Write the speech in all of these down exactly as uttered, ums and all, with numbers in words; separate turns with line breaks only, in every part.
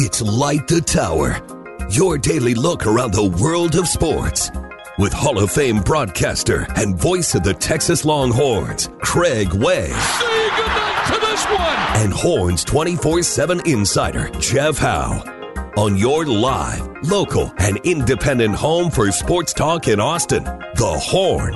It's Light the Tower, your daily look around the world of sports. With Hall of Fame broadcaster and voice of the Texas Longhorns, Craig Way.
Say goodnight to this one!
And Horns twenty-four seven insider, Jeff Howe. On your live, local, and independent home for sports talk in Austin, The Horn.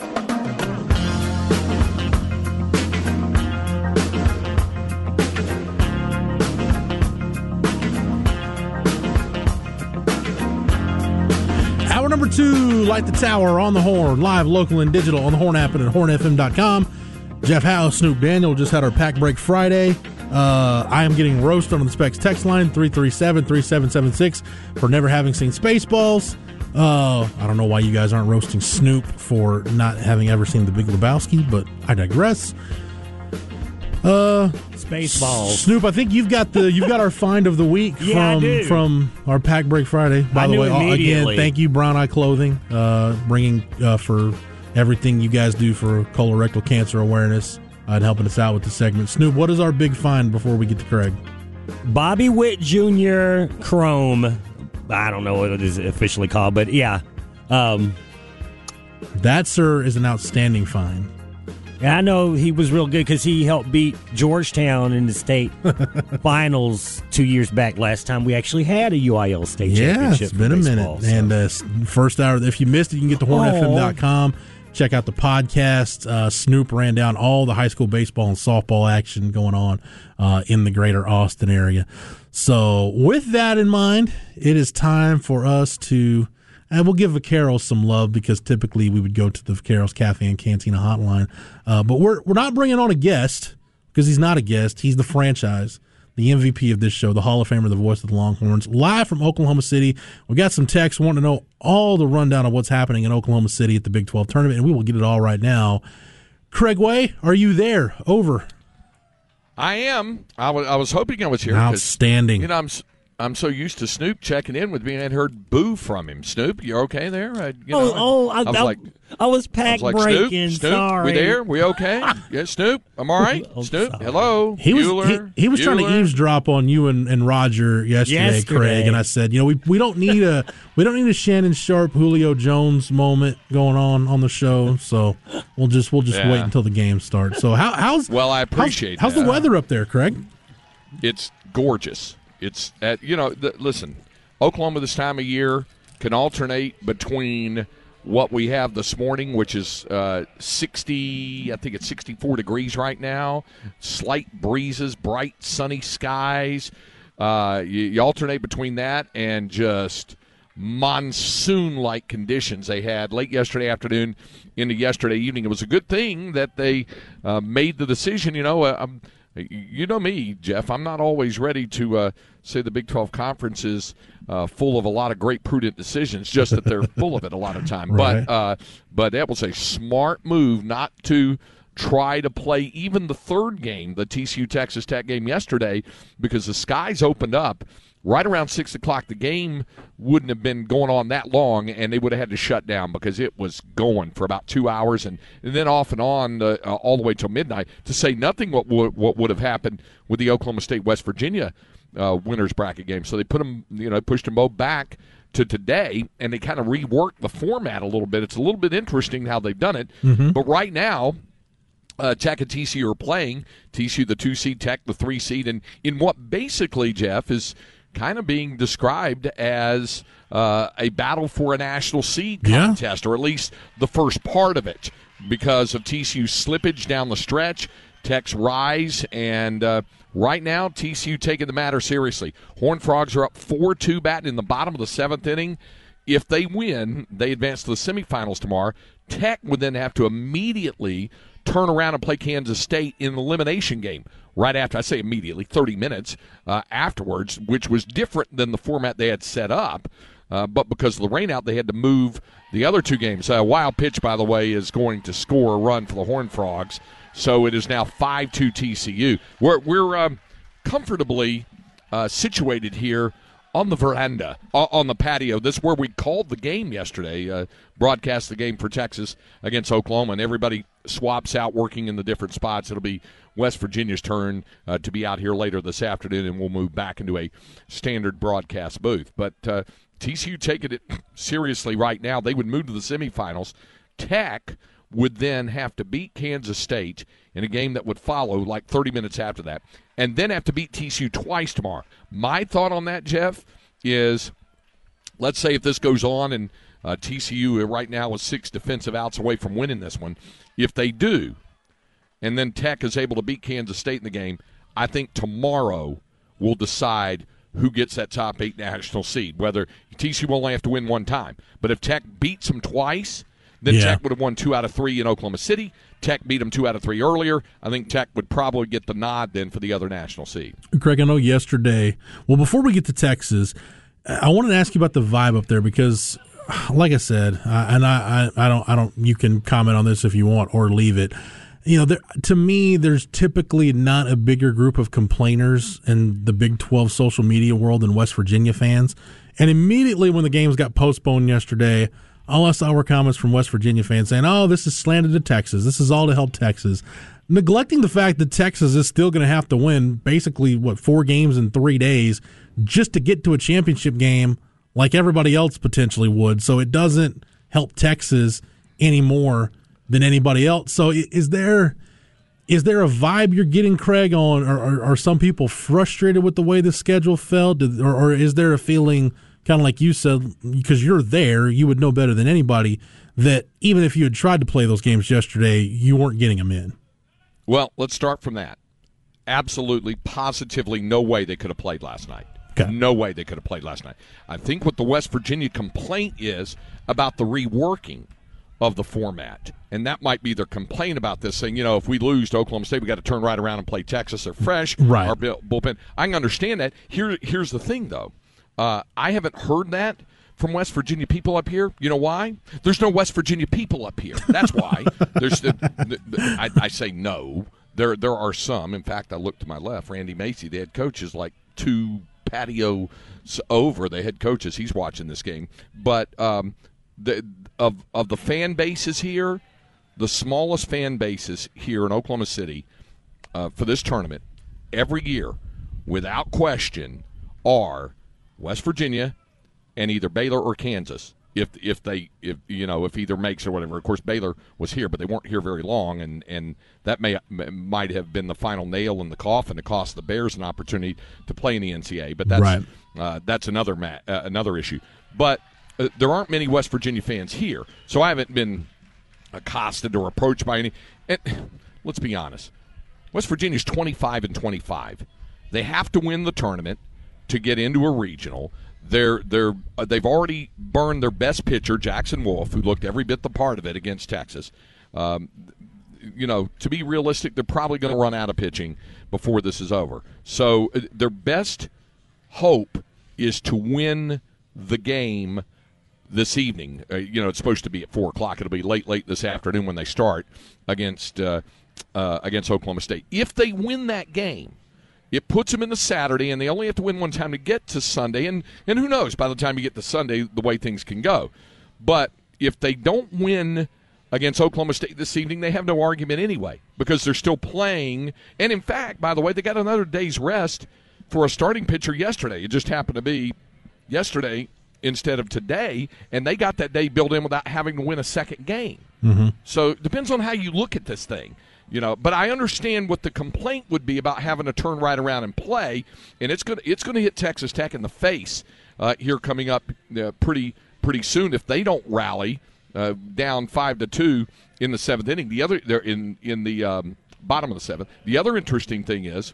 Hour number two, Light the Tower on The Horn, live, local, and digital on the Horn app and at horn f m dot com. Jeff Howe, Snoop Daniel just had our Pack Break Friday. Uh, I am getting roasted on the Specs text line, three three seven, three seven seven six, for never having seen Spaceballs. Uh, I don't know why you guys aren't roasting Snoop for not having ever seen The Big Lebowski, but I digress. Uh,
Spaceballs.
Snoop, I think you've got the you've got our find of the week
Yeah, I
from
do.
from our Pack Break Friday. By
I
the
knew
way, uh, again,
immediately.
thank you, Brown Eye Clothing, uh, bringing uh, for everything you guys do for colorectal cancer awareness uh, and helping us out with the segment. Snoop, what is our big find before we get to Craig?
Bobby Witt Junior Chrome. I don't know what it is officially called, but yeah. Um,
that, sir, is an outstanding find.
Yeah, I know he was real good because he helped beat Georgetown in the state finals two years back. Last time we actually had a U I L state
yeah,
championship.
it's been a
baseball,
minute.
so.
And uh, first hour, if you missed it, you can get to horn f m dot com. Check out the podcast. Uh, Snoop ran down all the high school baseball and softball action going on uh, in the greater Austin area. So with that in mind, it is time for us to, and we'll give Vaqueros some love because typically we would go to the Vaqueros Cafe and Cantina hotline. Uh, but we're we're not bringing on a guest because he's not a guest. He's the franchise, the M V P of this show, the Hall of Famer, the voice of the Longhorns, live from Oklahoma City. We got some texts wanting to know all the rundown of what's happening in Oklahoma City at the Big twelve tournament, and we will get it all right now. Craig Way, are you there? Over.
I am. I was, I was hoping I was here. 'cause,
Outstanding.
You know, I'm s- I'm so used to Snoop checking in with me, and I heard boo from him. Snoop, you're okay there? I, you know,
oh, oh, I,
I was
I,
like,
I was
I
pack
was like, Snoop,
breaking.
Snoop,
Sorry,
we there? We okay? Yeah, Snoop, I'm all right.
I'm
Snoop,
sorry.
hello.
He was
Bueller,
he, he was trying to
Bueller.
eavesdrop on you and, and Roger yesterday,
Yesterday.
Craig, and I said, you know, we we don't need a we don't need a Shannon Sharp, Julio Jones moment going on on the show, so we'll just we'll just
Yeah.
wait until the game starts. So how how's
Well, I appreciate
how's, how's
that.
the weather up there, Craig?
It's gorgeous. It's at you know. The, listen, Oklahoma this time of year can alternate between what we have this morning, which is uh, sixty. I think it's sixty-four degrees right now. Slight breezes, bright sunny skies. Uh, you, you alternate between that and just monsoon-like conditions they had late yesterday afternoon into yesterday evening. It was a good thing that they uh, made the decision. You know, uh, I'm. You know me, Jeff. I'm not always ready to uh, say the Big twelve Conference is uh, full of a lot of great prudent decisions, just that they're full of it a lot of time.
Right.
But uh, but that was a smart move not to try to play even the third game, the T C U-Texas Tech game yesterday, because the skies opened up. Right around six o'clock, the game wouldn't have been going on that long, and they would have had to shut down because it was going for about two hours and, and then off and on uh, uh, all the way till midnight, to say nothing what would, what would have happened with the Oklahoma State-West Virginia uh, winners bracket game. So they put them, you know, pushed them both back to today, and they kind of reworked the format a little bit. It's a little bit interesting how they've done it.
Mm-hmm.
But right now, Uh, Tech and T C U are playing. T C U the two seed, Tech the three seed, and in what basically, Jeff, is kind of being described as uh, a battle for a national seed
Yeah.
contest, or at least the first part of it, because of T C U's slippage down the stretch, Tech's rise, and uh, right now T C U taking the matter seriously. Horned Frogs are up four two batting in the bottom of the seventh inning. If they win, they advance to the semifinals tomorrow. Tech would then have to immediately turn around and play Kansas State in an elimination game right after. I say immediately, thirty minutes uh, afterwards, which was different than the format they had set up. Uh, but because of the rainout, they had to move the other two games. Uh, Wild Pitch, by the way, is going to score a run for the Horned Frogs. So it is now five two T C U. We're, we're um, comfortably uh, situated here on the veranda, on the patio. This is where we called the game yesterday, uh, broadcast the game for Texas against Oklahoma, and everybody swaps out working in the different spots. It'll be West Virginia's turn uh, to be out here later this afternoon, and we'll move back into a standard broadcast booth. But uh, T C U taking it seriously right now. They would move to the semifinals. Tech would then have to beat Kansas State in a game that would follow like thirty minutes after that, and then have to beat T C U twice tomorrow. My thought on that, Jeff, is let's say if this goes on and uh, T C U right now is six defensive outs away from winning this one. If they do, and then Tech is able to beat Kansas State in the game, I think tomorrow will decide who gets that top eight national seed, whether T C U will only have to win one time. But if Tech beats them twice, then yeah. Tech would have won two out of three in Oklahoma City. Tech beat them two out of three earlier. I think Tech would probably get the nod then for the other national seed.
Craig, I know yesterday, well, before we get to Texas, I wanted to ask you about the vibe up there because, like I said, uh, and I, I, I don't, I don't. You can comment on this if you want or leave it. You know, there, to me, there's typically not a bigger group of complainers in the Big twelve social media world than West Virginia fans. And immediately when the games got postponed yesterday, all I saw were comments from West Virginia fans saying, oh, this is slanted to Texas. This is all to help Texas. Neglecting the fact that Texas is still going to have to win basically, what, four games in three days just to get to a championship game like everybody else potentially would. So it doesn't help Texas any more than anybody else. So is there is there a vibe you're getting, Craig, on, or are, are some people frustrated with the way the schedule fell? Did, or, or is there a feeling, kind of like you said, because you're there, you would know better than anybody, that even if you had tried to play those games yesterday, you weren't getting them in?
Well, let's start from that. Absolutely, positively, no way they could have played last night. Okay. No way they could have played last night. I think what the West Virginia complaint is about the reworking of the format, and that might be their complaint about this, saying, you know, if we lose to Oklahoma State, we got to turn right around and play Texas. They're fresh.
Right.
Our bullpen. I can understand that. Here, here's the thing, though. Uh, I haven't heard that from West Virginia people up here. You know why? There's no West Virginia people up here. That's why. There's. The, the, the, I, I say no. There, there are some. In fact, I look to my left. Randy Macy, the head coach, is like two patios over. The head coach is he's watching this game, but um, the of of the fan bases here, the smallest fan bases here in Oklahoma City uh, for this tournament every year, without question, are West Virginia and either Baylor or Kansas. If if they if you know if either makes or whatever. Of course, Baylor was here, but they weren't here very long, and, and that may might have been the final nail in the coffin to cost the Bears an opportunity to play in the N C double A. But that's
right.
uh, that's another ma- uh, another issue. But uh, there aren't many West Virginia fans here, so I haven't been accosted or approached by any. And let's be honest, West Virginia's twenty-five and twenty-five. They have to win the tournament to get into a regional. They're they're uh, they've already burned their best pitcher, Jackson Wolf, who looked every bit the part of it against Texas. Um, you know, to be realistic, they're probably going to run out of pitching before this is over. So uh, their best hope is to win the game this evening. Uh, you know, it's supposed to be at four o'clock. It'll be late, late this afternoon when they start against uh, uh, against Oklahoma State. If they win that game, it puts them in the Saturday, and they only have to win one time to get to Sunday. And, and who knows, by the time you get to Sunday, the way things can go. But if they don't win against Oklahoma State this evening, they have no argument anyway because they're still playing. And, in fact, by the way, they got another day's rest for a starting pitcher yesterday. It just happened to be yesterday instead of today, and they got that day built in without having to win a second game.
Mm-hmm.
So it depends on how you look at this thing. You know, but I understand what the complaint would be about having to turn right around and play, and it's going to it's going to hit Texas Tech in the face uh, here coming up uh, pretty pretty soon if they don't rally uh, down five to two in the seventh inning. The other they're in in the um, bottom of the seventh. The other interesting thing is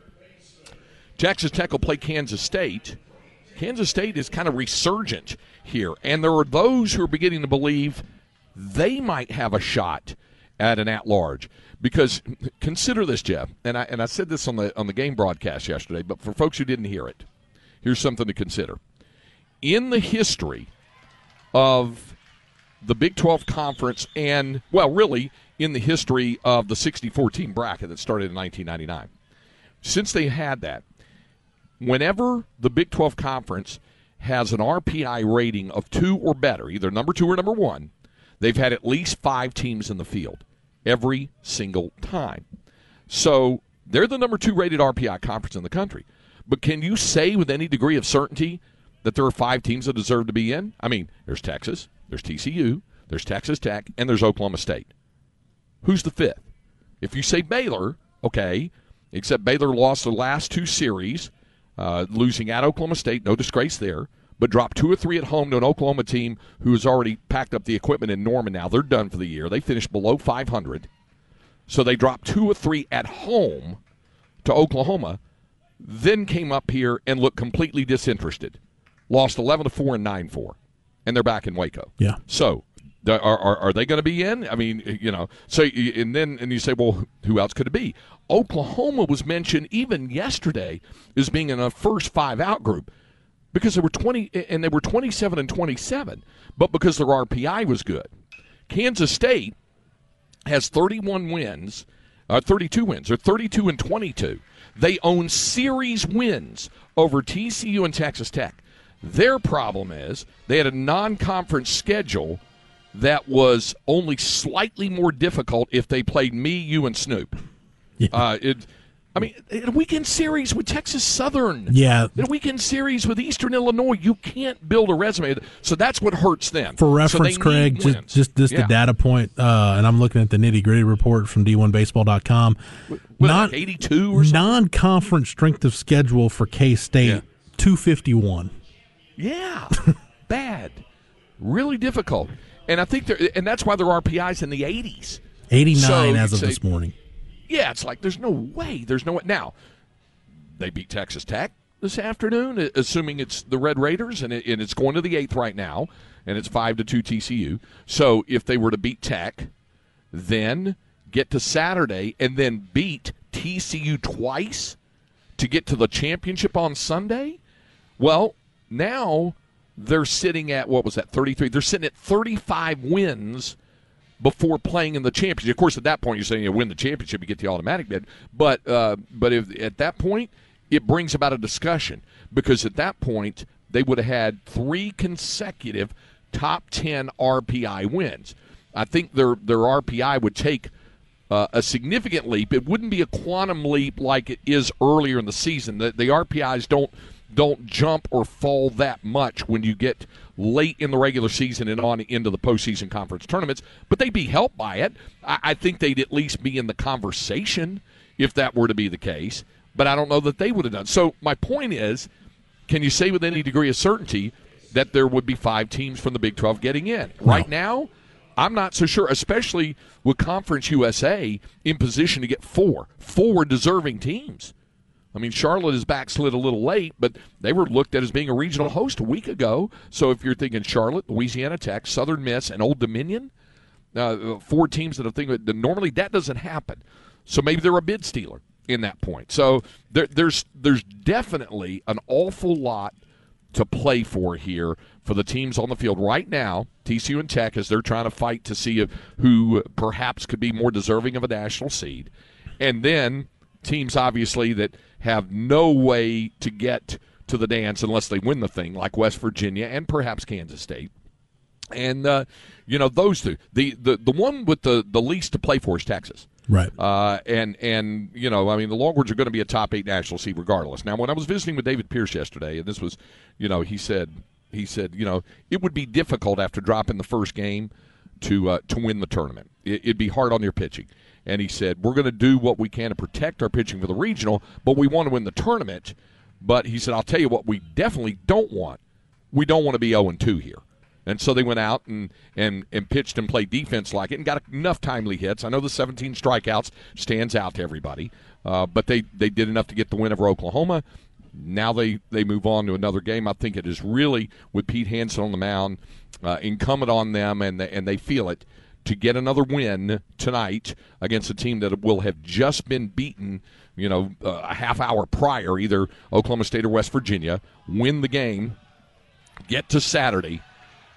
Texas Tech will play Kansas State. Kansas State is kind of resurgent here, and there are those who are beginning to believe they might have a shot at an at-large. Because consider this, Jeff, and I and I said this on the on the game broadcast yesterday, but for folks who didn't hear it, here's something to consider. In the history of the Big twelve Conference and, well, really, in the history of the sixty-four team bracket that started in nineteen ninety-nine, since they had that, whenever the Big twelve Conference has an R P I rating of two or better, either number two or number one, they've had at least five teams in the field every single time. So they're the number two rated R P I conference in the country. But can you say with any degree of certainty that there are five teams that deserve to be in? I mean, there's Texas, there's T C U, there's Texas Tech, and there's Oklahoma State. Who's the fifth? If you say Baylor, okay, except Baylor lost the last two series, uh, losing at Oklahoma State, no disgrace there, but dropped two or three at home to an Oklahoma team who has already packed up the equipment in Norman now. They're done for the year. They finished below five hundred. So they dropped two or three at home to Oklahoma, then came up here and looked completely disinterested. Lost eleven to four and nine four, and they're back in Waco.
Yeah.
So are are, are they going to be in? I mean, you know, so and then and you say, well, who else could it be? Oklahoma was mentioned even yesterday as being in a first five out group because they were twenty and they were twenty-seven and twenty-seven, but because their R P I was good. Kansas State has thirty-one wins, uh, thirty-two wins, or thirty-two and twenty-two. They own series wins over T C U and Texas Tech. Their problem is they had a non-conference schedule that was only slightly more difficult if they played me, you, and Snoop.
Yeah.
Uh, it, I mean, in a weekend series with Texas Southern.
Yeah.
In a weekend series with Eastern Illinois, you can't build a resume. So that's what hurts them.
For reference,
so
Craig, just, just just
yeah.
the data point, uh, and I'm looking at the nitty-gritty report from D one baseball dot com.
What, non, like eighty-two or something?
Non-conference strength of schedule for K-State,
yeah.
two fifty-one.
Yeah, bad. Really difficult. And I think they're, and that's why their R P I's in the eighties.
eighty-nine
so
as of
say,
this morning.
Yeah, it's like there's no way. There's no way. Now, they beat Texas Tech this afternoon, assuming it's the Red Raiders, and, it, and it's going to the eighth right now, and it's five to two T C U. So if they were to beat Tech, then get to Saturday and then beat T C U twice to get to the championship on Sunday, well, now they're sitting at, what was that, thirty-three? They're sitting at thirty-five wins before playing in the championship. Of course, at that point, you're saying you win the championship, you get the automatic bid. But uh, but if at that point, it brings about a discussion because at that point, they would have had three consecutive top ten R P I wins. I think their their R P I would take uh, a significant leap. It wouldn't be a quantum leap like it is earlier in the season. The, the R P Is don't don't jump or fall that much when you get late in the regular season and on into the postseason conference tournaments, but they'd be helped by it. I, I think they'd at least be in the conversation if that were to be the case, but I don't know that they would have done. So my point is, can you say with any degree of certainty that there would be five teams from the Big twelve getting in?
No.
Right now, I'm not so sure, especially with Conference U S A in position to get four, four deserving teams. I mean, Charlotte is backslid a little late, but they were looked at as being a regional host a week ago. So if you're thinking Charlotte, Louisiana Tech, Southern Miss, and Old Dominion, uh, four teams that are thinking that normally that doesn't happen. So maybe they're a bid stealer in that point. So there, there's there's definitely an awful lot to play for here for the teams on the field right now. T C U and Tech, as they're trying to fight to see if, who perhaps could be more deserving of a national seed, and then teams obviously that have no way to get to the dance unless they win the thing, like West Virginia and perhaps Kansas State. And, uh, you know, those two. The, the, the one with the, the least to play for is Texas.
Right.
Uh, and, and, you know, I mean, the Longhorns are going to be a top eight national seed regardless. Now, when I was visiting with David Pierce yesterday, and this was, you know, he said, he said, you know, it would be difficult after dropping the first game to uh, to win the tournament. It, it'd be hard on your pitching. And he said, we're going to do what we can to protect our pitching for the regional, but we want to win the tournament. But he said, I'll tell you what we definitely don't want. We don't want to be oh and two here. And so they went out and, and, and pitched and played defense like it and got enough timely hits. I know the seventeen strikeouts stands out to everybody, uh, but they, they did enough to get the win over Oklahoma. Now they, they move on to another game. I think it is really, with Pete Hansen on the mound, uh, incumbent on them, and they, and they feel it, to get another win tonight against a team that will have just been beaten, you know, uh, a half hour prior, either Oklahoma State or West Virginia, win the game, get to Saturday,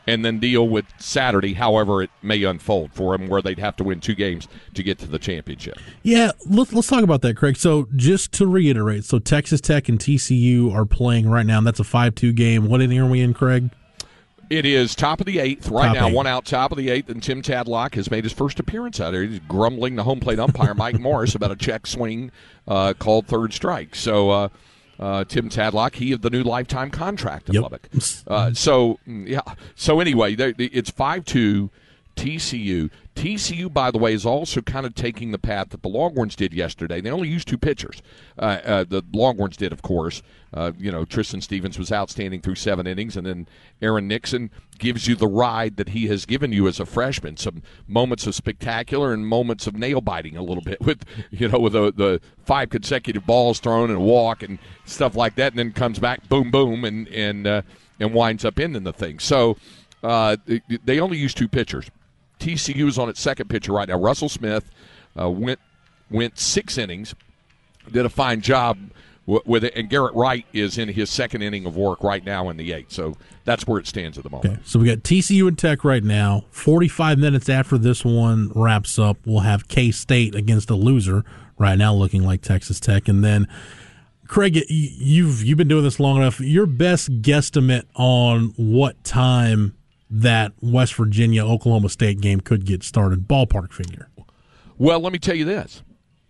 and then deal with Saturday, however it may unfold for them, where they'd have to win two games to get to the championship.
Yeah, let's let's talk about that, Craig. So just to reiterate, so Texas Tech and T C U are playing right now, and that's a five two game. What inning are we in, Craig?
It is top of the eighth right
top
now,
eight.
one out, top of the eighth, and Tim Tadlock has made his first appearance out there. He's grumbling the home plate umpire, Mike Morris, about a check swing uh, called third strike. So uh, uh, Tim Tadlock, he of the new lifetime contract in
Yep.
Lubbock. Uh, so, yeah. So anyway, it's five two T C U. T C U, by the way, is also kind of taking the path that the Longhorns did yesterday. They only used two pitchers. Uh, uh, the Longhorns did, of course. Uh, you know, Tristan Stevens was outstanding through seven innings, and then Aaron Nixon gives you the ride that he has given you as a freshman. Some moments of spectacular and moments of nail-biting a little bit with, you know, with the, the five consecutive balls thrown and a walk and stuff like that, and then comes back, boom, boom, and and uh, and winds up ending the thing. So uh, they only use two pitchers. T C U is on its second pitcher right now. Russell Smith uh, went went six innings, did a fine job w- with it, and Garrett Wright is in his second inning of work right now in the eighth. So that's where it stands at the moment.
Okay, so we got T C U and Tech right now. forty-five minutes after this one wraps up, we'll have K-State against a loser right now, looking like Texas Tech, and then Craig, you've you've been doing this long enough. Your best guesstimate on what time that West Virginia Oklahoma State game could get started, ballpark figure?
Well, let me tell you this.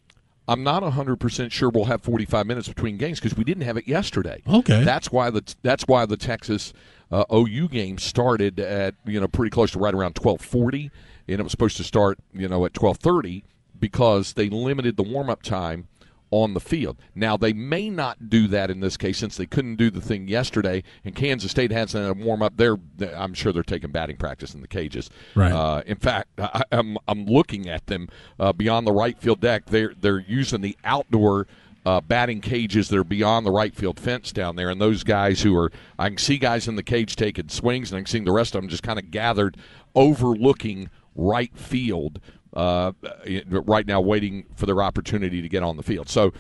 I'm not one hundred percent sure we'll have forty-five minutes between games because we didn't have it yesterday.
Okay.
That's why the that's why the Texas uh, O U game started at, you know, pretty close to right around twelve forty, and it was supposed to start, you know, at twelve thirty because they limited the warm-up time on the field. Now, they may not do that in this case since they couldn't do the thing yesterday, and Kansas State hasn't had a warm-up. They're, I'm sure they're taking batting practice in the cages.
Right.
Uh, in fact, I, I'm I'm looking at them uh, beyond the right field deck. They're, they're using the outdoor uh, batting cages that are beyond the right field fence down there, and those guys who are – I can see guys in the cage taking swings, and I can see the rest of them just kind of gathered overlooking right field Uh, right now, waiting for their opportunity to get on the field. So,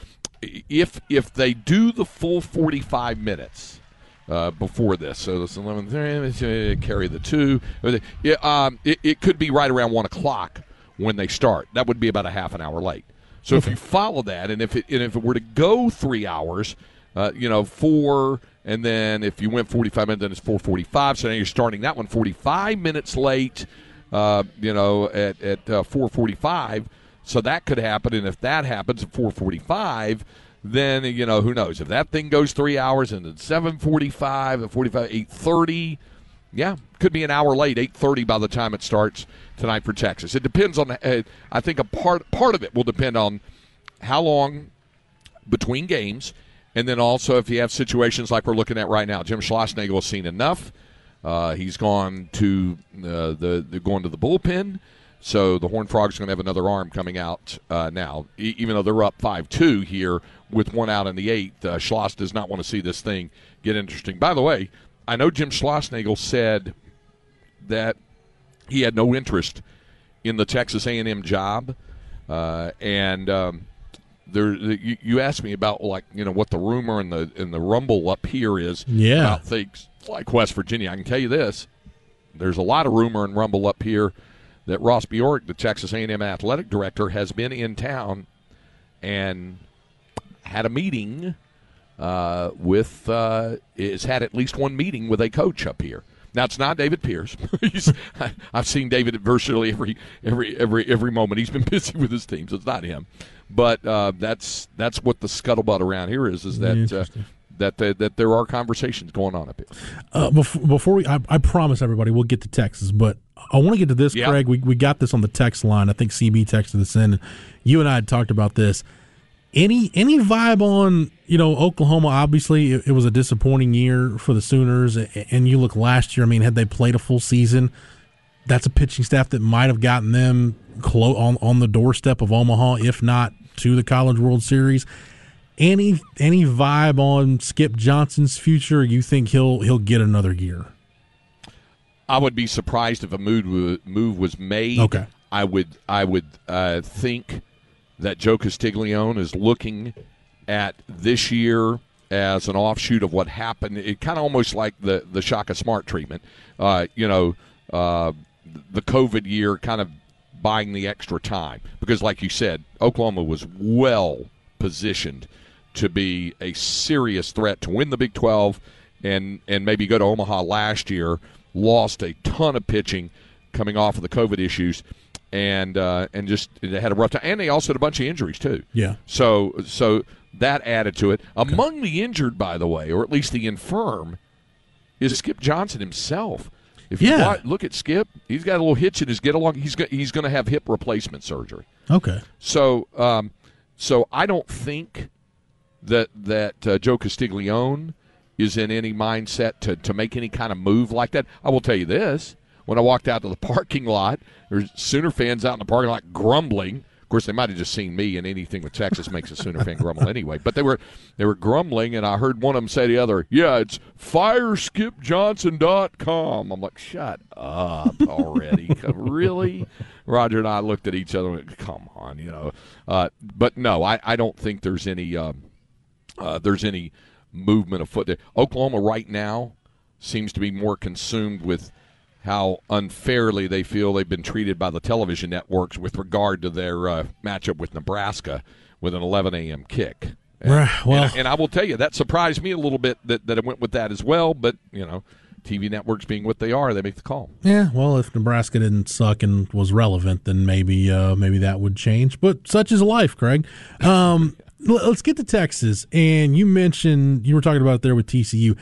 if if they do the full forty-five minutes uh, before this, so it's eleven thirty, carry the two, it, um, it, it could be right around one o'clock when they start. That would be about a half an hour late. So, if you follow that, and if it and if it were to go three hours, uh, you know, four, and then if you went forty-five minutes, then it's four forty-five. So now you're starting that one forty-five minutes late. Uh, you know, at at uh, four forty-five, so that could happen. And if that happens at four forty-five, then, you know, who knows? If that thing goes three hours and then seven forty-five, at forty-five, eight thirty, yeah, could be an hour late, eight thirty by the time it starts tonight for Texas. It depends on, uh, I think a part part of it will depend on how long between games, and then also if you have situations like we're looking at right now. Jim Schlossnagle has seen enough. Uh, he's gone to uh, the, the going to the bullpen, so the Horned Frogs are going to have another arm coming out uh, now. E- even though they're up five two here with one out in the eighth, uh, Schloss does not want to see this thing get interesting. By the way, I know Jim Schlossnagle said that he had no interest in the Texas A and M job, uh, and um, there you, you asked me about, like, you know, what the rumor and the and the rumble up here is
yeah.
about things like West Virginia. I can tell you this: there's a lot of rumor and rumble up here that Ross Bjork, the Texas A and M athletic director, has been in town and had a meeting uh, with uh, has had at least one meeting with a coach up here. Now, it's not David Pierce. He's, I, I've seen David at virtually every every every every moment. He's been busy with his team, so it's not him. But uh, that's that's what the scuttlebutt around here is: is that uh, that uh, that there are conversations going on up here.
Uh, before, before we, I, I promise everybody we'll get to Texas, but I want to get to this,
yep.
Craig. We we got this on the text line. I think C B texted this in. And you and I had talked about this. Any any vibe on, you know, Oklahoma? Obviously, it, it was a disappointing year for the Sooners, and you look last year. I mean, had they played a full season, that's a pitching staff that might have gotten them close on on the doorstep of Omaha, if not to the College World Series. Any any vibe on Skip Johnson's future? You think he'll he'll get another year?
I would be surprised if a move move was made.
Okay,
I would I would uh, think that Joe Castiglione is looking at this year as an offshoot of what happened. It kind of almost like the, the Shaka Smart treatment. Uh, you know, uh, the COVID year kind of buying the extra time. Because like you said, Oklahoma was well positioned to be a serious threat to win the Big twelve and, and maybe go to Omaha last year. Lost a ton of pitching coming off of the COVID issues. And uh, and just they had a rough time. And they also had a bunch of injuries, too.
Yeah.
So so that added to it. Okay. Among the injured, by the way, or at least the infirm, is Skip Johnson himself. If you
yeah.
watch, look at Skip, he's got a little hitch in his get along. He's got, he's going to have hip replacement surgery.
Okay.
So um, so I don't think that that uh, Joe Castiglione is in any mindset to, to make any kind of move like that. I will tell you this. When I walked out to the parking lot, there's Sooner fans out in the parking lot grumbling. Of course, they might have just seen me, and anything with Texas makes a Sooner fan grumble anyway. But they were they were grumbling, and I heard one of them say to the other, yeah, it's fire skip johnson dot com. I'm like, shut up already. Really? Roger and I looked at each other and went, come on, you know. Uh, but, no, I, I don't think there's any um, uh, there's any movement afoot there. Oklahoma right now seems to be more consumed with how unfairly they feel they've been treated by the television networks with regard to their uh, matchup with Nebraska with an eleven a.m. kick. And,
right, well,
and, and I will tell you, that surprised me a little bit that, that it went with that as well. But, you know, T V networks being what they are, they make the call.
Yeah, well, if Nebraska didn't suck and was relevant, then maybe uh, maybe that would change. But such is life, Craig. Um, let's get to Texas. And you mentioned, you were talking about it there with T C U.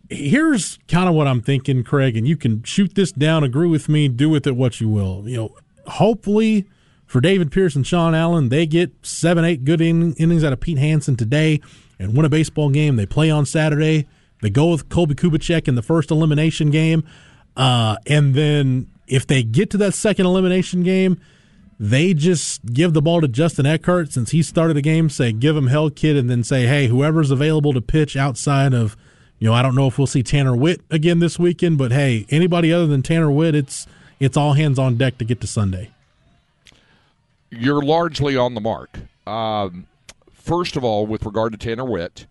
Here's kind of what I'm thinking, Craig, and you can shoot this down, agree with me, do with it what you will. You know, hopefully for David Pierce and Sean Allen, they get seven, eight good in- innings out of Pete Hansen today and win a baseball game. They play on Saturday. They go with Colby Kubicek in the first elimination game. Uh, and then if they get to that second elimination game, they just give the ball to Justin Eckhart since he started the game, say, give him hell, kid, and then say, hey, whoever's available to pitch outside of – you know, I don't know if we'll see Tanner Witt again this weekend, but hey, anybody other than Tanner Witt, it's it's all hands on deck to get to Sunday.
You're largely on the mark. Um, first of all, with regard to Tanner Witt,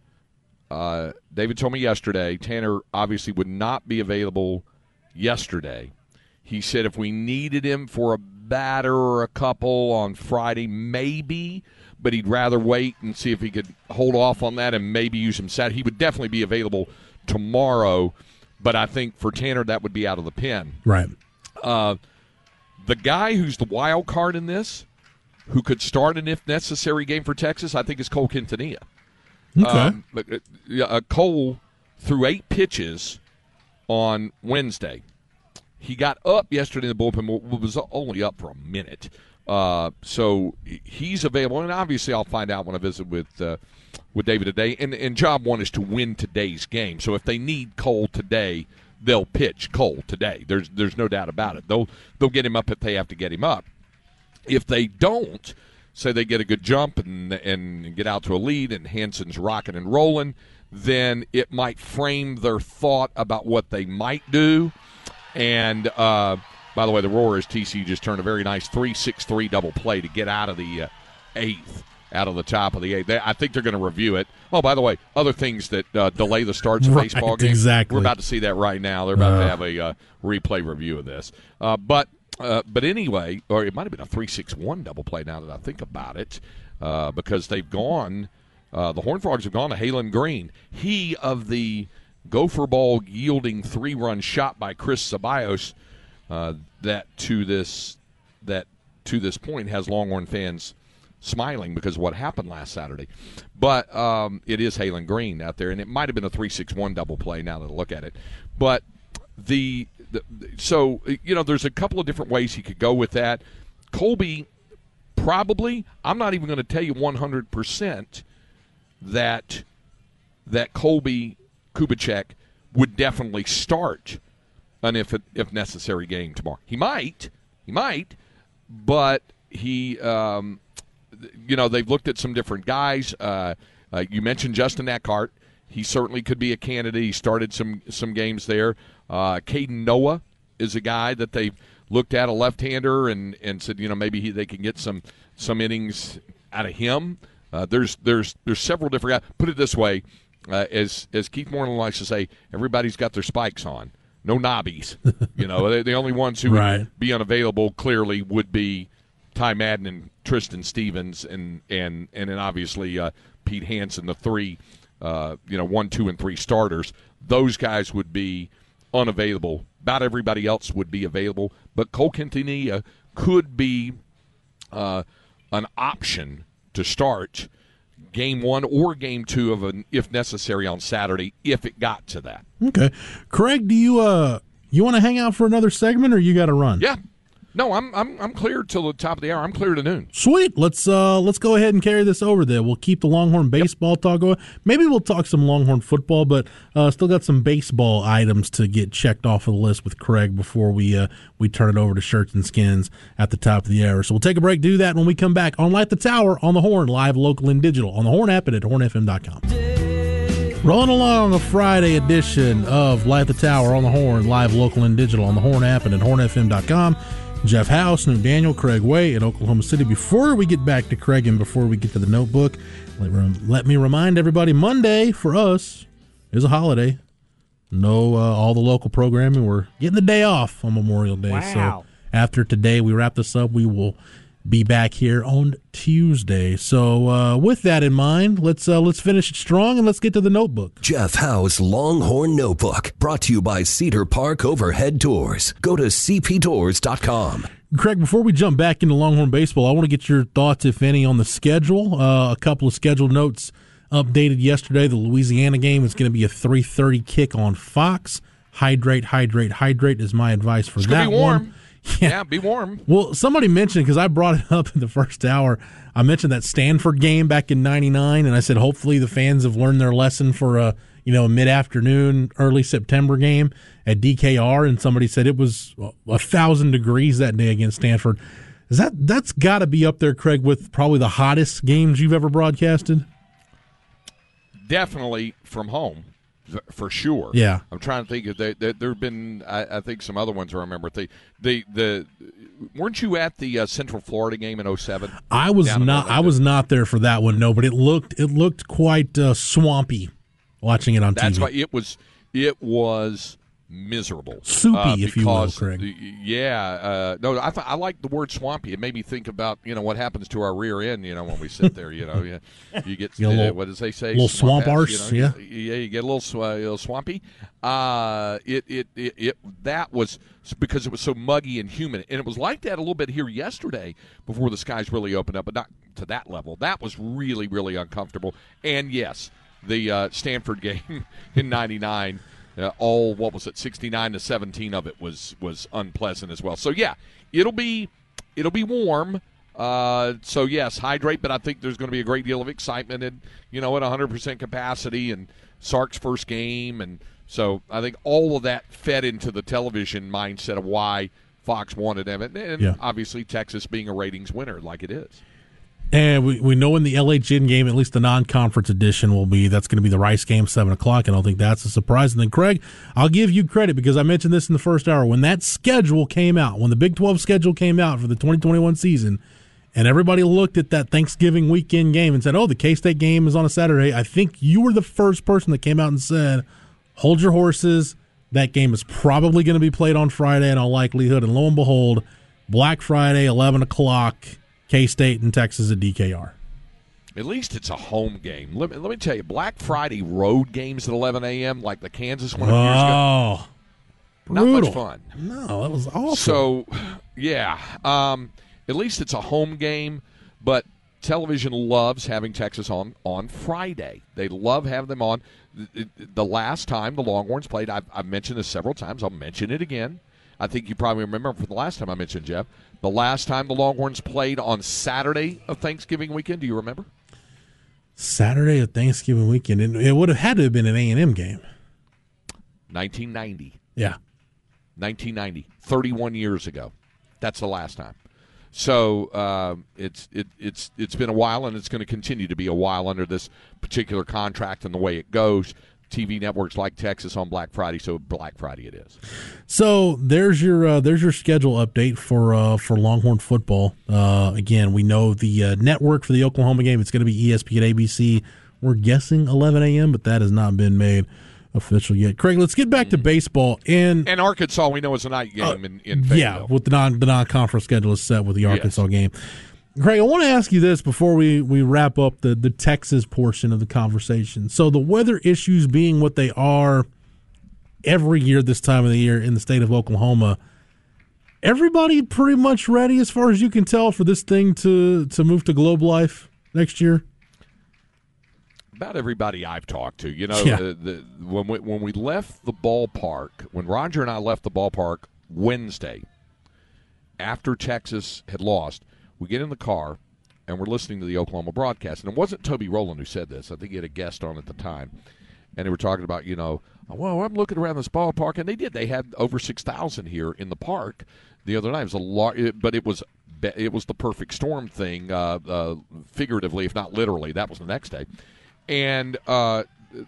uh, David told me yesterday Tanner obviously would not be available yesterday. He said if we needed him for a batter or a couple on Friday, maybe, but he'd rather wait and see if he could hold off on that and maybe use him Saturday. He would definitely be available tomorrow, but I think for Tanner that would be out of the pen.
Right.
Uh, the guy who's the wild card in this, who could start an if-necessary game for Texas, I think is Cole Quintanilla.
Okay.
Um, uh, Cole threw eight pitches on Wednesday. He got up yesterday in the bullpen, was only up for a minute. Uh, so he's available, and obviously I'll find out when I visit with uh, with David today. And, and job one is to win today's game. So if they need Cole today, they'll pitch Cole today. There's there's no doubt about it. They'll they'll get him up if they have to get him up. If they don't, say they get a good jump and and get out to a lead, and Hansen's rocking and rolling, then it might frame their thought about what they might do. And uh, by the way, the Roars T C U just turned a very nice three six three double play to get out of the uh, eighth, out of the top of the eighth. They, I think they're going to review it. Oh, by the way, other things that uh, delay the starts of
right,
baseball games.
Exactly.
We're about to see that right now. They're about
uh.
to have a uh, replay review of this. Uh, but uh, but anyway, or it might have been a three six one double play now that I think about it, uh, because they've gone, uh, the Horned Frogs have gone to Halen Green. He of the gopher ball yielding three-run shot by Chris Ceballos, uh, that to this that to this point has Longhorn fans smiling because of what happened last Saturday. But um, it is Halen Green out there, and it might have been a three six one double play now that I look at it. But the, the so, you know, there's a couple of different ways he could go with that. Colby, probably, I'm not even going to tell you one hundred percent that that Colby Kubicek would definitely start an if if necessary game tomorrow. He might, he might, but he, um, you know, they've looked at some different guys. Uh, uh, you mentioned Justin Eckhart. He certainly could be a candidate. He started some some games there. Uh, Caden Noah is a guy that they've looked at, a left-hander, and, and said, you know, maybe he, they can get some some innings out of him. Uh, there's there's there's several different guys. Put it this way, uh, as as Keith Moreland likes to say, everybody's got their spikes on. No knobbies. You know, the, the only ones who
right.
would be unavailable clearly would be Ty Madden and Tristan Stevens, and and and then obviously uh, Pete Hansen, the three, uh, you know, one, two, and three starters. Those guys would be unavailable. About everybody else would be available, but Cole Quintanilla could be uh, an option to start game one or game two of an, if necessary, on Saturday, if it got to that.
Okay, Craig, do you uh you want to hang out for another segment, or you got to run?
Yeah. No, I'm I'm I'm clear till the top of the hour. I'm clear to noon.
Sweet. Let's uh let's go ahead and carry this over there. We'll keep the Longhorn baseball yep. talk going. Maybe we'll talk some Longhorn football, but uh, still got some baseball items to get checked off of the list with Craig before we uh we turn it over to Shirts and Skins at the top of the hour. So we'll take a break, do that when we come back on Light the Tower on the Horn, live, local, and digital on the Horn app and at horn f m dot com. Rolling along a Friday edition of Light the Tower on the Horn, live, local, and digital on the Horn app and at horn f m dot com. Jeff House, Snoop Daniel, Craig Way in Oklahoma City. Before we get back to Craig and before we get to the notebook, let, let me remind everybody, Monday for us is a holiday. No, uh, all the local programming. We're getting the day off on Memorial Day.
Wow.
So after today, we wrap this up. We will be back here on Tuesday. So uh, with that in mind, let's uh, let's finish it strong and let's get to the notebook.
Jeff Howe's Longhorn Notebook, brought to you by Cedar Park Overhead Doors. Go to c p doors dot com.
Craig, before we jump back into Longhorn baseball, I want to get your thoughts, if any, on the schedule. Uh, a couple of scheduled notes updated yesterday. The Louisiana game is going to be a three thirty kick on Fox. Hydrate, hydrate, hydrate is my advice for
it's
that
gonna be warm.
one.
Yeah. yeah, be warm.
Well, somebody mentioned, because I brought it up in the first hour, I mentioned that Stanford game back in ninety-nine, and I said hopefully the fans have learned their lesson for a you know a mid-afternoon, early September game at D K R, and somebody said it was a thousand degrees that day against Stanford. Is that that's got to be up there, Craig, with probably the hottest games you've ever broadcasted?
Definitely from home. For sure.
Yeah.
I'm trying to think if they, they, there have been, I, I think, some other ones I remember. The, the, the, weren't you at the uh, Central Florida game in oh seven?
I was not I was not there for that one, no, but it looked it looked quite uh, swampy watching it on
That's
T V.
Why it was it was miserable.
Soupy,
uh,
if you will,
because,
Craig.
Yeah. Uh, no, I, I like the word swampy. It made me think about, you know, what happens to our rear end, you know, when we sit there, you know. You, you get,
you little,
uh, what does they say?
little swamp arse,
you know,
yeah.
You, yeah, you get a little, sw- a little swampy. Uh, it, it, it, it, that was because it was so muggy and humid. And it was like that a little bit here yesterday before the skies really opened up, but not to that level. That was really, really uncomfortable. And, yes, the uh, Stanford game in ninety-nine, Uh, all, what was it, sixty-nine to seventeen of it was was unpleasant as well. So, yeah, it'll be it'll be warm. Uh, so, yes, hydrate, but I think there's going to be a great deal of excitement and, you know, at one hundred percent capacity and Sark's first game. And so I think all of that fed into the television mindset of why Fox wanted them. And, and
yeah.
obviously Texas being a ratings winner like it is.
And we, we know when the L A Gin game, at least the non-conference edition, will be, that's going to be the Rice game, seven o'clock. I don't think that's a surprise. And then, Craig, I'll give you credit because I mentioned this in the first hour. When that schedule came out, when the Big twelve schedule came out for the twenty twenty-one season, and everybody looked at that Thanksgiving weekend game and said, oh, the K-State game is on a Saturday, I think you were the first person that came out and said, hold your horses. That game is probably going to be played on Friday in all likelihood. And lo and behold, Black Friday, eleven o'clock, K-State and Texas at D K R.
At least it's a home game. Let me, let me tell you, Black Friday road games at eleven a.m. like the Kansas one a few years ago.
Oh,
not
brutal.
much fun.
No, that was awful.
So, yeah, um, at least it's a home game, but television loves having Texas on on Friday. They love having them on. The, the last time the Longhorns played, I've, I've mentioned this several times. I'll mention it again. I think you probably remember from the last time I mentioned, Jeff. The last time the Longhorns played on Saturday of Thanksgiving weekend, do you remember?
Saturday of Thanksgiving weekend. It would have had to have been an A and M game.
nineteen ninety.
Yeah.
nineteen ninety. thirty-one years ago. That's the last time. So uh, it's it, it's it's been a while, and it's going to continue to be a while under this particular contract and the way it goes. T V networks like Texas on Black Friday, so Black Friday it is.
So there's your uh, there's your schedule update for uh, for Longhorn football. Uh, again, we know the uh, network for the Oklahoma game. It's going to be E S P N, A B C, We're guessing eleven a.m., but that has not been made official yet. Craig, let's get back to baseball. And,
and Arkansas, we know, is a night game uh, in, in
Fayetteville. Yeah, with the non the non-conference schedule is set with the Arkansas yes. game. Craig, I want to ask you this before we, we wrap up the, the Texas portion of the conversation. So the weather issues being what they are every year this time of the year in the state of Oklahoma, everybody pretty much ready as far as you can tell for this thing to, to move to Globe Life next year?
About everybody I've talked to. You know,
yeah.
the, the, when, we, when we left the ballpark, when Roger and I left the ballpark Wednesday after Texas had lost, we get in the car, and we're listening to the Oklahoma broadcast. And it wasn't Toby Rowland who said this. I think he had a guest on at the time. And they were talking about, you know, well, I'm looking around this ballpark. And they did. They had over six thousand here in the park the other night. It was a lot, but it was it was the perfect storm thing, uh, uh, figuratively, if not literally. That was the next day. And, uh,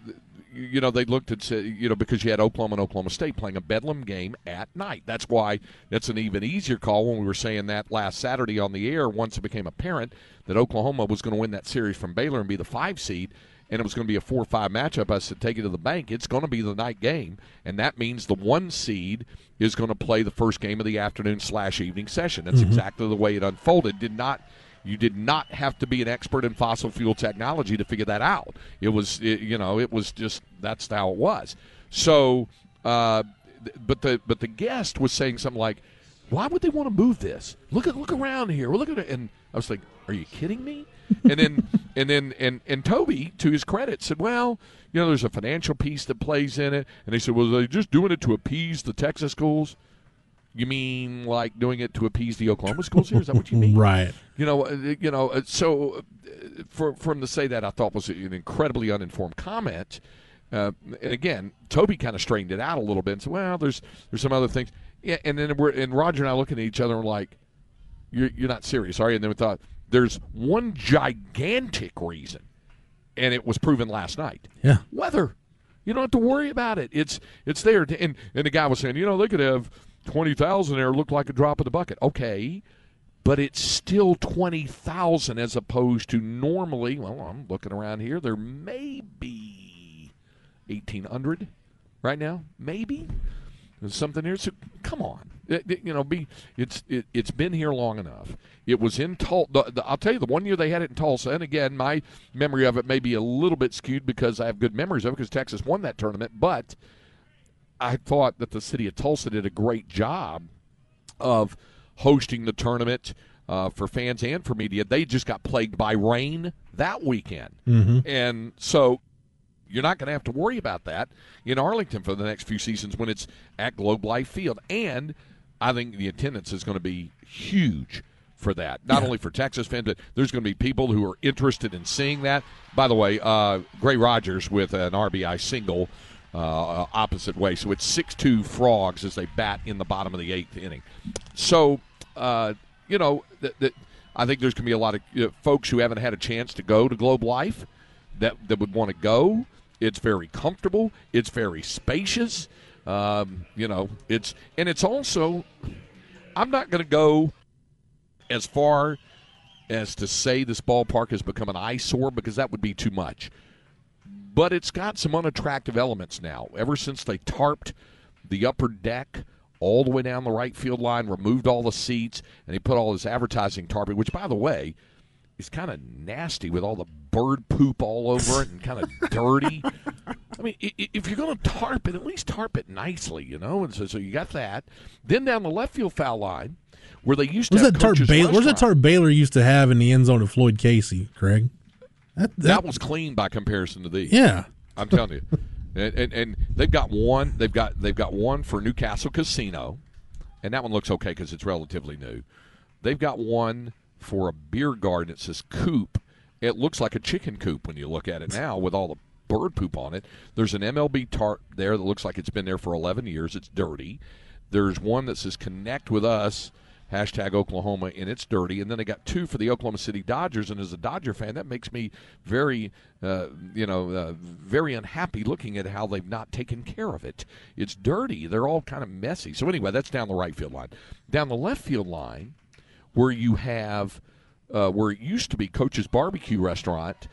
you know, they looked at, you know, because you had Oklahoma and Oklahoma State playing a Bedlam game at night. That's why it's an even easier call when we were saying that last Saturday on the air once it became apparent that Oklahoma was going to win that series from Baylor and be the five seed, and it was going to be a four five matchup. I said, take it to the bank. It's going to be the night game, and that means the one seed is going to play the first game of the afternoon slash evening session. That's mm-hmm. exactly the way it unfolded. Did not You did not have to be an expert in fossil fuel technology to figure that out. It was, it, you know, it was just that's how it was. So, uh, but the but the guest was saying something like, "Why would they want to move this? Look at look around here. Look at it." And I was like, "Are you kidding me?" And then and then and and Toby, to his credit, said, "Well, you know, there's a financial piece that plays in it." And they said, "Well, they're just doing it to appease the Texas schools." You mean like doing it to appease the Oklahoma schools here? Is that what you mean?
Right.
You know, you know. So, for for him to say that, I thought was an incredibly uninformed comment. Uh, and again, Toby kind of straightened it out a little bit and said, "Well, there's there's some other things." Yeah, and then we're and Roger and I looking at each other and we're like, "You're you're not serious, are you?" And then we thought, "There's one gigantic reason, and it was proven last night.
Yeah,
weather. You don't have to worry about it. It's it's there." And and the guy was saying, you know, they could have twenty thousand there look like a drop in the bucket. Okay, but it's still twenty thousand as opposed to normally, well, I'm looking around here, there may be eighteen hundred right now, maybe. There's something here. So come on. It, it, you know, be it's it, it's been here long enough. It was in Tulsa. I'll tell you, the one year they had it in Tulsa, and again, my memory of it may be a little bit skewed because I have good memories of it because Texas won that tournament, but I thought that the city of Tulsa did a great job of hosting the tournament uh, for fans and for media. They just got plagued by rain that weekend.
Mm-hmm.
And so you're not going to have to worry about that in Arlington for the next few seasons when it's at Globe Life Field. And I think the attendance is going to be huge for that. Not yeah. only for Texas fans, but there's going to be people who are interested in seeing that. By the way, uh, Gray Rogers with an R B I single Uh, opposite way. So it's six two Frogs as they bat in the bottom of the eighth inning. So, uh, you know, th- th- I think there's going to be a lot of you know, folks who haven't had a chance to go to Globe Life that, that would want to go. It's very comfortable. It's very spacious. Um, you know, it's and it's also, I'm not going to go as far as to say this ballpark has become an eyesore because that would be too much. But it's got some unattractive elements now. Ever since they tarped the upper deck all the way down the right field line, removed all the seats, and they put all this advertising tarping, which, by the way, is kind of nasty with all the bird poop all over it and kind of dirty. I mean, if you're going to tarp it, at least tarp it nicely, you know? And so, so you got that. Then down the left field foul line, where they used to
where's
have
that tarp Baylor, Where's that tarp Baylor used to have in the end zone of Floyd Casey, Craig? That, that,
that was clean by comparison to these.
Yeah,
I'm telling you, and, and and they've got one. They've got they've got one for Newcastle Casino, and that one looks okay because it's relatively new. They've got one for a beer garden. It says Coop. It looks like a chicken coop when you look at it now with all the bird poop on it. There's an M L B tarp there that looks like it's been there for eleven years. It's dirty. There's one that says Connect with Us. Hashtag Oklahoma, and it's dirty. And then they got two for the Oklahoma City Dodgers. And as a Dodger fan, that makes me very, uh, you know, uh, very unhappy looking at how they've not taken care of it. It's dirty. They're all kind of messy. So anyway, that's down the right field line. Down the left field line, where you have, uh, where it used to be Coach's Barbecue Restaurant,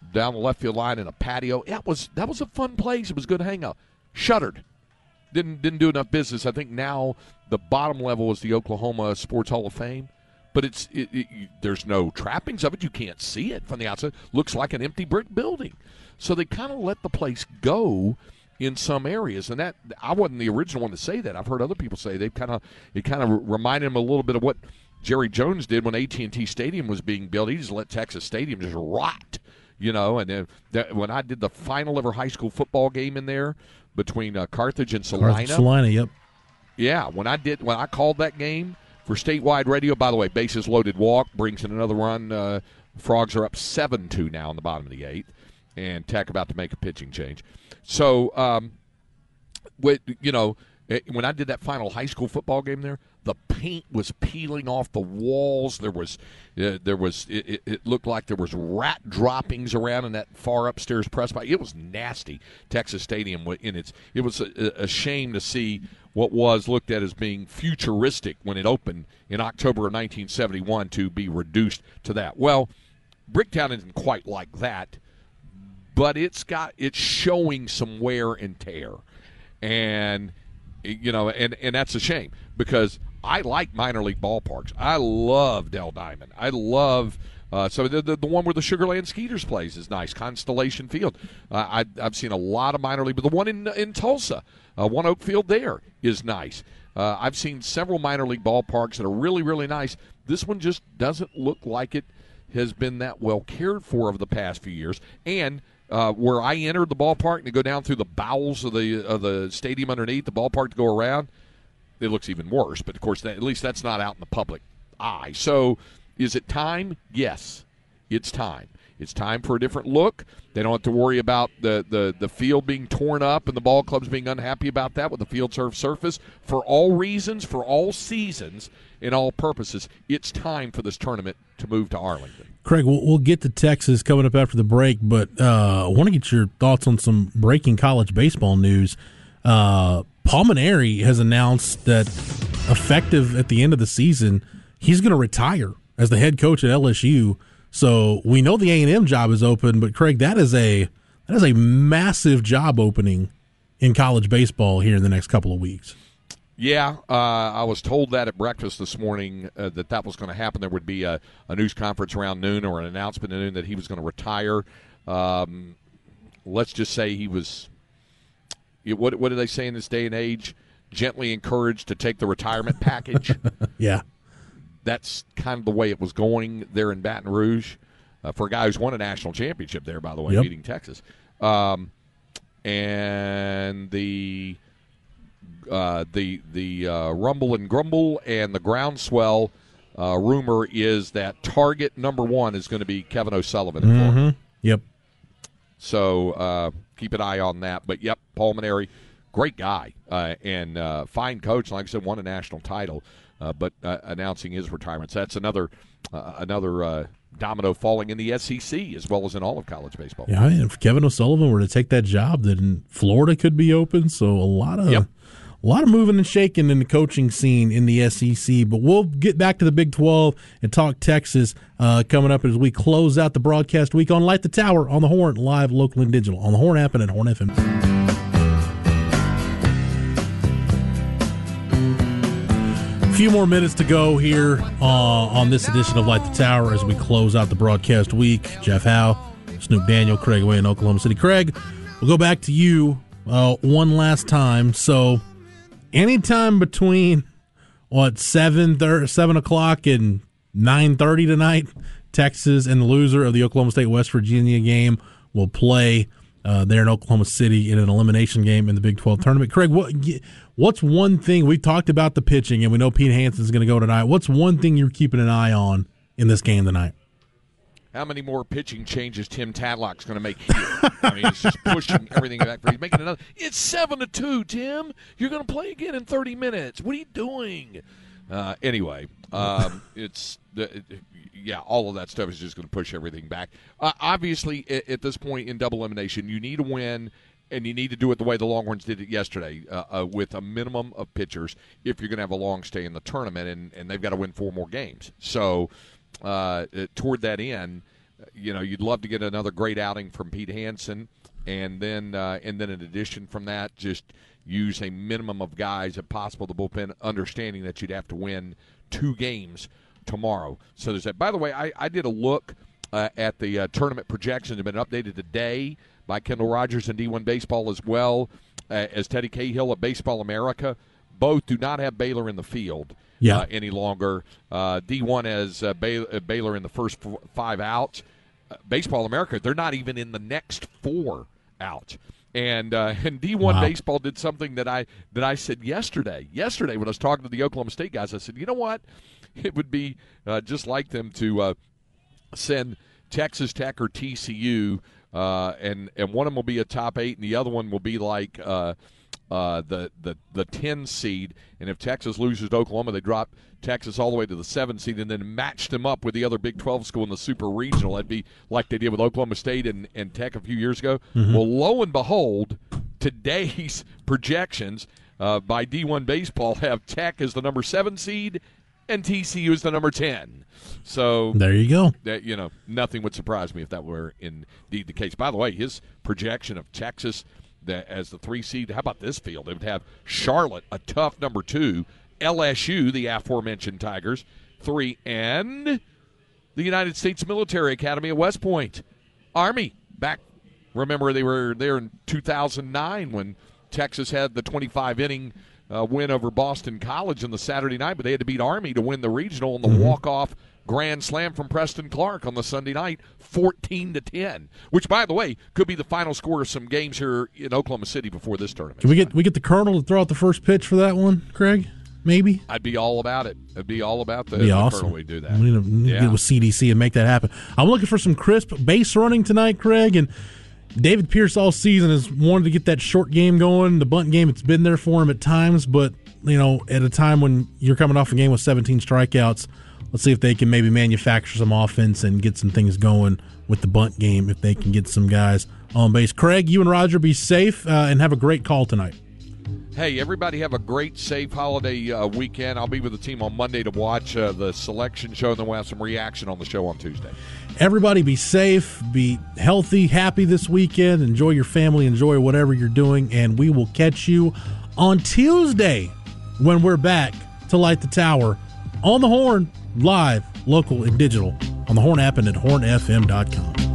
down the left field line in a patio. That was that was a fun place. It was a good hangout. Shuttered. Didn't didn't do enough business. I think now the bottom level is the Oklahoma Sports Hall of Fame. But it's it, it, you, there's no trappings of it. You can't see it from the outside. Looks like an empty brick building. So they kind of let the place go in some areas, and that I wasn't the original one to say that. I've heard other people say they kind of it kind of reminded them a little bit of what Jerry Jones did when A T and T Stadium was being built. He just let Texas Stadium just rot, you know. And then that, when I did the final ever high school football game in there between uh, Carthage and Salina,
Carthage, Salina, yep,
yeah. When I did when I called that game for statewide radio, by the way, bases loaded walk brings in another run. Uh, Frogs are up seven two now in the bottom of the eighth, and Tech about to make a pitching change. So, um, with, you know, when I did that final high school football game there, the paint was peeling off the walls. There was, uh, there was, it, it looked like there was rat droppings around in that far upstairs press box. It was nasty. Texas Stadium in its, it was a, a shame to see what was looked at as being futuristic when it opened in October of nineteen seventy-one to be reduced to that. Well, Bricktown isn't quite like that, but it's got it's showing some wear and tear, and you know, and, and that's a shame because I like minor league ballparks. I love Dell Diamond. I love uh, so the, the the one where the Sugarland Skeeters plays is nice. Constellation Field. Uh, I I've seen a lot of minor league, but the one in in Tulsa, uh, One Oak Field there is nice. Uh, I've seen several minor league ballparks that are really really nice. This one just doesn't look like it has been that well cared for over the past few years, and Uh, where I entered the ballpark and to go down through the bowels of the of the stadium underneath the ballpark to go around, it looks even worse. But of course, that, at least that's not out in the public eye. So, is it time? Yes, it's time. It's time for a different look. They don't have to worry about the, the, the field being torn up and the ball clubs being unhappy about that with the field turf surface. For all reasons, for all seasons, and all purposes, it's time for this tournament to move to Arlington.
Craig, we'll, we'll get to Texas coming up after the break, but uh, I want to get your thoughts on some breaking college baseball news. Uh, Paul Mainieri has announced that effective at the end of the season, he's going to retire as the head coach at L S U. So we know the A and M job is open, but Craig, that is a that is a massive job opening in college baseball here in the next couple of weeks.
Yeah, uh, I was told that at breakfast this morning uh, that that was going to happen. There would be a, a news conference around noon or an announcement at noon that he was going to retire. Um, let's just say he was – what what do they say in this day and age? Gently encouraged to take the retirement package.
Yeah.
That's kind of the way it was going there in Baton Rouge uh, for a guy who's won a national championship there, by the way,
yep.
beating Texas. Um, and the uh, the the uh, rumble and grumble and the groundswell uh, rumor is that target number one is going to be Kevin O'Sullivan in
mm-hmm.
Florida.
Yep.
So uh, keep an eye on that. But, yep, Paul Mainieri, great guy uh, and uh, fine coach. Like I said, won a national title. Uh, but uh, announcing his retirement. So that's another uh, another uh, domino falling in the S E C as well as in all of college baseball.
Yeah, I mean, if Kevin O'Sullivan were to take that job, then Florida could be open. So a lot of
yep.
a lot of moving and shaking in the coaching scene in the S E C. But we'll get back to the Big twelve and talk Texas uh, coming up as we close out the broadcast week on Light the Tower on the Horn, live, local, and digital on the Horn app and at Horn F M. Few more minutes to go here uh, on this edition of Light the Tower as we close out the broadcast week. Jeff Howe, Snoop Daniel, Craig away in Oklahoma City. Craig, we'll go back to you uh, one last time. So, anytime between what seven thirty, seven o'clock and nine thirty tonight, Texas and the loser of the Oklahoma State West Virginia game will play uh, there in Oklahoma City in an elimination game in the Big twelve tournament. Craig, what? What's one thing, we talked about the pitching, and we know Pete Hansen's going to go tonight. What's one thing you're keeping an eye on in this game tonight?
How many more pitching changes Tim Tadlock's going to make here? I mean, he's just pushing everything back. He's making another. It's seven to two, Tim. You're going to play again in thirty minutes. What are you doing? Uh, anyway, um, it's the, yeah, all of that stuff is just going to push everything back. Uh, obviously, at, at this point in double elimination, you need a win. And you need to do it the way the Longhorns did it yesterday, uh, uh, with a minimum of pitchers if you're going to have a long stay in the tournament, and, and they've got to win four more games. So uh, toward that end, you know, you'd love to get another great outing from Pete Hansen, and then uh, and then in addition from that, just use a minimum of guys if possible, the bullpen, understanding that you'd have to win two games tomorrow. So there's that. By the way, I, I did a look uh, at the uh, tournament projections. Have been updated today by Kendall Rogers and D one Baseball, as well uh, as Teddy Cahill at Baseball America. Both do not have Baylor in the field
yeah.
uh, any longer. Uh, D one has uh, Bay- uh, Baylor in the first f- five out. Uh, Baseball America, they're not even in the next four out. And uh, and D one
wow.
Baseball did something that I that I said yesterday. Yesterday when I was talking to the Oklahoma State guys, I said, you know what? It would be uh, just like them to uh, send Texas Tech or T C U, uh, and and one of them will be a top eight, and the other one will be like uh, uh, the the the ten seed. And if Texas loses to Oklahoma, they drop Texas all the way to the seven seed, and then match them up with the other Big twelve school in the Super Regional. That'd be like they did with Oklahoma State and, and Tech a few years ago. Mm-hmm. Well, lo and behold, today's projections uh, by D one Baseball have Tech as the number seven seed and T C U is the number ten. So
there you go.
That, you know, nothing would surprise me if that were indeed the case. By the way, his projection of Texas the, as the three seed, how about this field? It would have Charlotte, a tough number two, L S U, the aforementioned Tigers, three, and the United States Military Academy at West Point. Army, back, remember they were there in two thousand nine when Texas had the twenty-five inning Uh, win over Boston College on the Saturday night, but they had to beat Army to win the regional in the mm-hmm. walk-off grand slam from Preston Clark on the Sunday night, fourteen to ten, which, by the way, could be the final score of some games here in Oklahoma City before this tournament.
Can we get we get the Colonel to throw out the first pitch for that one, Craig? Maybe?
I'd be all about it. I'd be all about the,
be
the
awesome.
Colonel. We do that.
We need to, need
yeah.
to get with C D C and make that happen. I'm looking for some crisp base running tonight, Craig, and David Pierce all season has wanted to get that short game going. The bunt game, it's been there for him at times, but you know, at a time when you're coming off a game with seventeen strikeouts, let's see if they can maybe manufacture some offense and get some things going with the bunt game, if they can get some guys on base. Craig, you and Roger be safe uh, and have a great call tonight.
Hey, everybody have a great, safe holiday uh, weekend. I'll be with the team on Monday to watch uh, the selection show, and then we'll have some reaction on the show on Tuesday.
Everybody be safe, be healthy, happy this weekend. Enjoy your family, enjoy whatever you're doing, and we will catch you on Tuesday when we're back to Light the Tower on the Horn, live, local, and digital on the Horn app and at horn f m dot com.